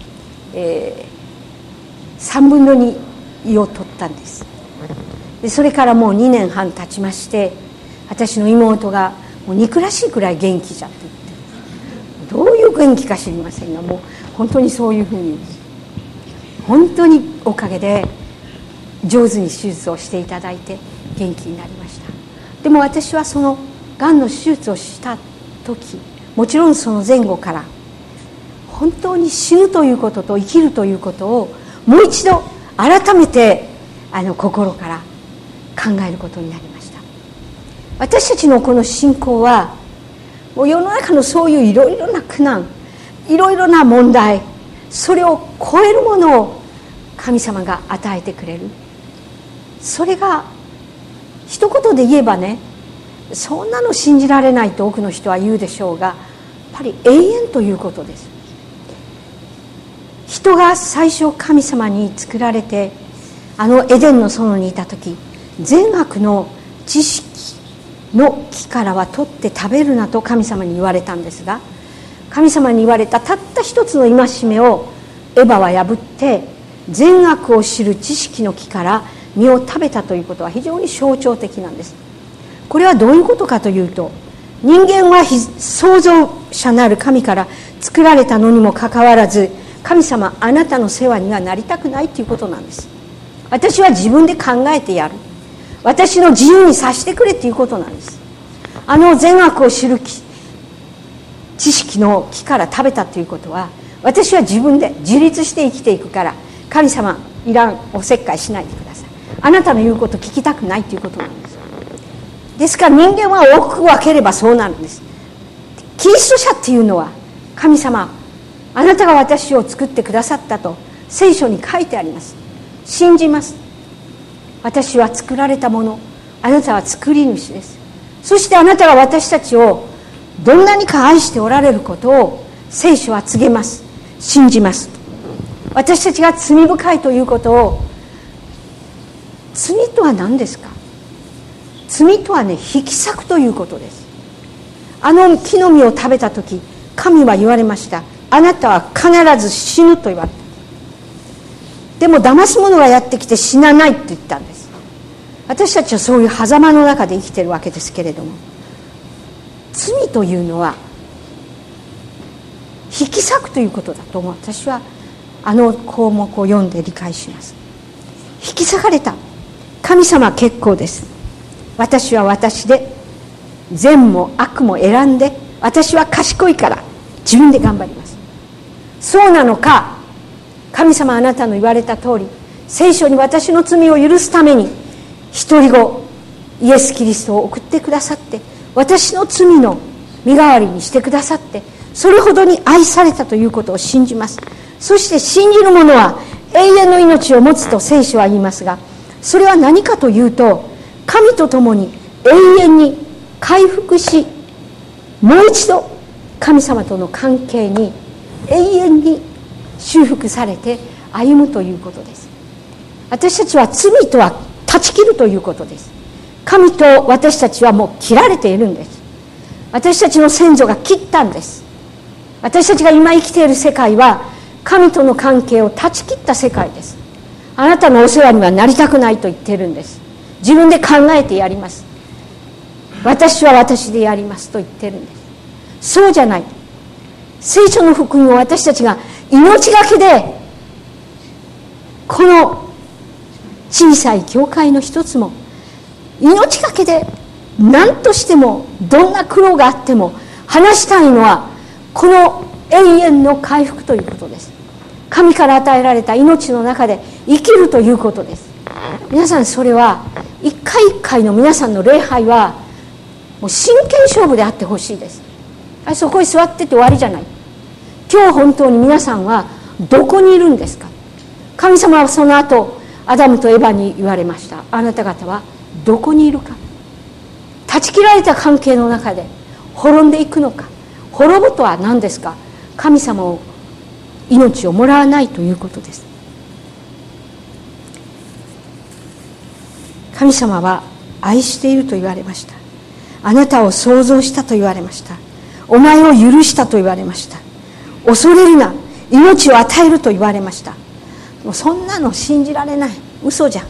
、3分の2胃を取ったんです。でそれからもう2年半経ちまして、私の妹がもう憎らしいくらい元気じゃって言って、どういう元気か知りませんが、もう本当にそういうふうに本当におかげで上手に手術をしていただいて元気になりました。でも私はそのがんの手術をした時、もちろんその前後から本当に死ぬということと生きるということをもう一度改めて心から考えることになりました。私たちのこの信仰はもう世の中のそういういろいろな苦難、いろいろな問題、それを超えるものを神様が与えてくれる。それが一言で言えばね、そんなの信じられないと多くの人は言うでしょうが、やっぱり永遠ということです。人が最初神様に作られてエデンの園にいた時、善悪の知識の木からは取って食べるなと神様に言われたんですが、神様に言われたたった一つの戒めをエヴァは破って善悪を知る知識の木から実を食べたということは非常に象徴的なんです。これはどういうことかというと、人間は創造者なる神から作られたのにもかかわらず、神様あなたの世話にはなりたくないということなんです。私は自分で考えてやる、私の自由にさせてくれということなんです。善悪を知る知識の木から食べたということは、私は自分で自立して生きていくから、神様いらんおせっかいしないでください、あなたの言うこと聞きたくないということなんです。ですから人間は大きく分ければそうなるんです。キリスト者っていうのは、神様あなたが私を作ってくださったと聖書に書いてあります。信じます。私は作られたもの、あなたは作り主です。そしてあなたが私たちをどんなにか愛しておられることを聖書は告げます。信じます。私たちが罪深いということを、罪とは何ですか？罪とはね、引き裂くということです。木の実を食べた時、神は言われました。あなたは必ず死ぬと言われた。でも騙す者がやってきて死なないと言ったんです。私たちはそういう狭間の中で生きているわけですけれども、罪というのは引き裂くということだと私は項目を読んで理解します。引き裂かれた。神様は結構です。私は私で善も悪も選んで、私は賢いから自分で頑張ります。そうなのか、神様あなたの言われた通り、聖書に私の罪を許すために一人子イエス・キリストを送ってくださって、私の罪の身代わりにしてくださって、それほどに愛されたということを信じます。そして信じる者は永遠の命を持つと聖書は言いますが、それは何かというと、神と共に永遠に回復し、もう一度神様との関係に永遠に修復されて歩むということです。私たちは罪とは断ち切るということです。神と私たちはもう切られているんです。私たちの先祖が切ったんです。私たちが今生きている世界は神との関係を断ち切った世界です。あなたのお世話にはなりたくないと言っているんです。自分で考えてやります、私は私でやりますと言ってるんです。そうじゃない。聖書の福音を私たちが命がけで、この小さい教会の一つも命がけで何としても、どんな苦労があっても話したいのはこの永遠の回復ということです。神から与えられた命の中で生きるということです。皆さん、それは一回一回の皆さんの礼拝はもう真剣勝負であってほしいです。そこに座ってて終わりじゃない。今日本当に皆さんはどこにいるんですか。神様はその後アダムとエバに言われました。あなた方はどこにいるか。断ち切られた関係の中で滅んでいくのか。滅ぶとは何ですか。神様を命をもらわないということです。神様は愛していると言われました。あなたを創造したと言われました。お前を許したと言われました。恐れるな、命を与えると言われました。もうそんなの信じられない、嘘じゃん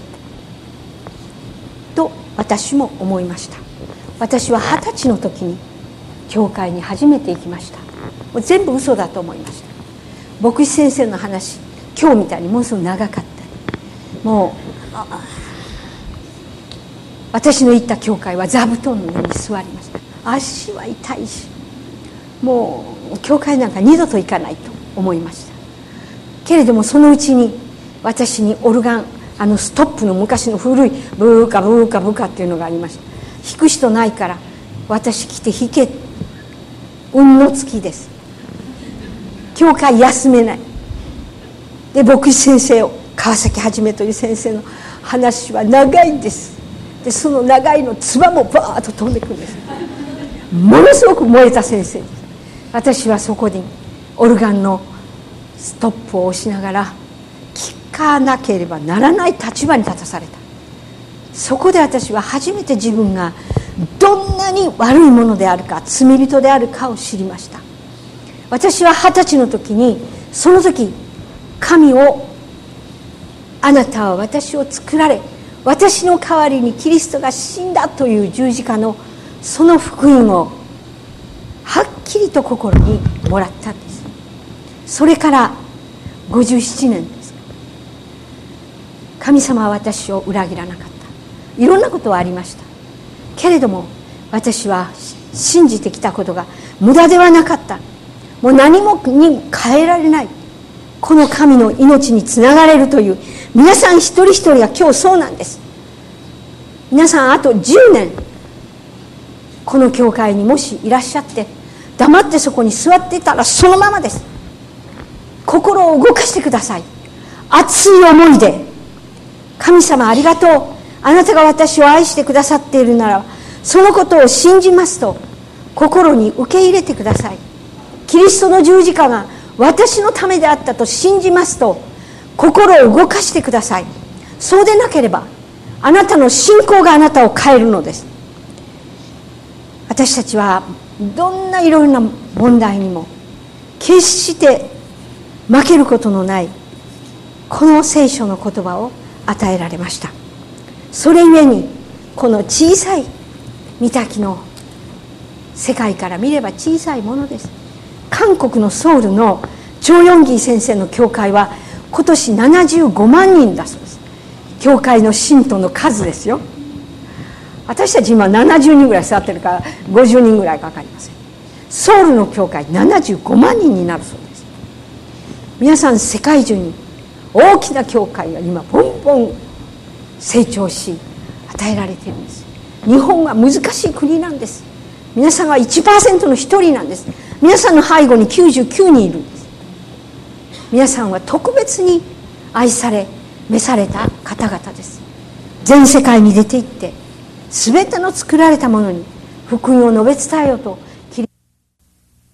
と私も思いました。私は20歳の時に教会に初めて行きました。もう全部嘘だと思いました。牧師先生の話、今日みたいにもうすぐ長かったり、もう私の行った教会は座布団の上に座りました。足は痛いし、もう教会なんか二度と行かないと思いました。けれどもそのうちに私にオルガンストップの昔の古いブーカブーカブーカっていうのがありました。弾く人ないから私来て弾け、運の尽きです。教会休めないで、牧師先生を川崎はじめという先生の話は長いんです。でその長いの唾もバーッと飛んでくるんです。ものすごく燃えた先生です。私はそこにオルガンのストップを押しながら聴かなければならない立場に立たされた。そこで私は初めて自分がどんなに悪いものであるか、罪人であるかを知りました。私は20歳の時に、その時神を、あなたは私を作られ、私の代わりにキリストが死んだという十字架のその福音をはっきりと心にもらったんです。それから57年です。神様は私を裏切らなかった。いろんなことはありましたけれども、私は信じてきたことが無駄ではなかった。もう何もに変えられない、この神の命につながれるという、皆さん一人一人が今日そうなんです。皆さんあと10年この教会にもしいらっしゃって黙ってそこに座っていたらそのままです。心を動かしてください。熱い思いで、神様ありがとう、あなたが私を愛してくださっているならそのことを信じますと心に受け入れてください。キリストの十字架が私のためであったと信じますと心を動かしてください。そうでなければあなたの信仰があなたを変えるのです。私たちはどんないろいろな問題にも決して負けることのないこの聖書の言葉を与えられました。それゆえにこの小さい御嶽の世界から見れば小さいものです。韓国のソウルのチョ・ヨンギ先生の教会は今年75万人だそうです。教会の信徒の数ですよ。私たち今70人ぐらい座ってるから50人ぐらいかかりません。ソウルの教会75万人になるそうです。皆さん世界中に大きな教会が今ボンボン成長し与えられているんです。日本は難しい国なんです。皆さんは 1% の一人なんです。皆さんの背後に99人いるんです。皆さんは特別に愛され召された方々です。全世界に出て行って全ての作られたものに福音を述べ伝えようと